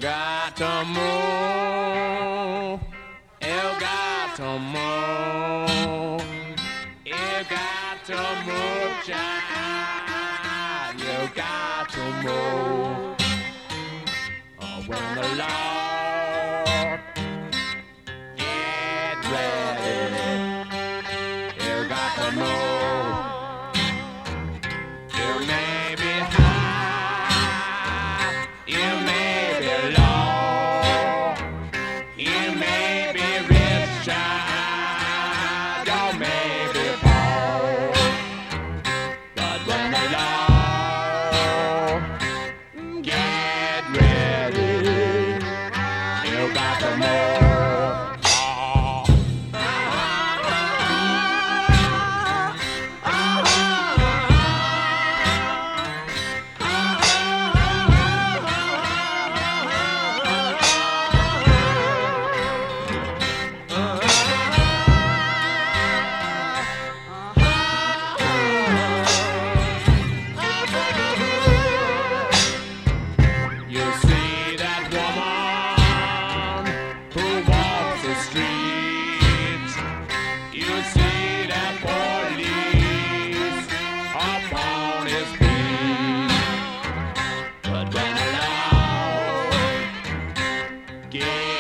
got to move. You got to move. You got to move, child. You got to move. When the Lord get ready, you got to move. You may be high, you may be low, you may be rich, child, you may be poor, but when the Lord get ready, you got to move. You see that woman who walks the streets. You see that police upon his feet. But when the Lord gets